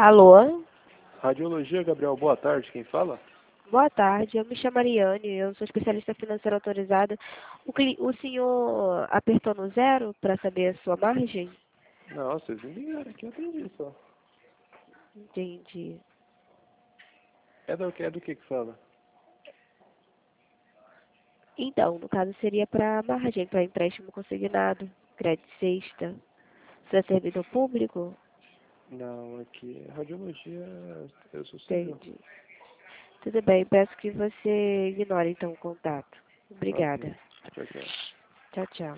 Alô? Radiologia, Gabriel, boa tarde. Quem fala? Boa tarde, eu me chamo Ariane, eu sou especialista financeira autorizada. O senhor apertou no zero para saber a sua margem? Não, vocês me ligaram aqui, eu atendi só. Entendi. É do que fala? Então, no caso seria para margem, para empréstimo consignado, crédito sexta. Você é servidor público? Não, aqui é radiologia, eu sou civil. Entendi. Tudo bem, peço que você ignore então o contato. Ok, Obrigada. tchau, tchau. Tchau, tchau.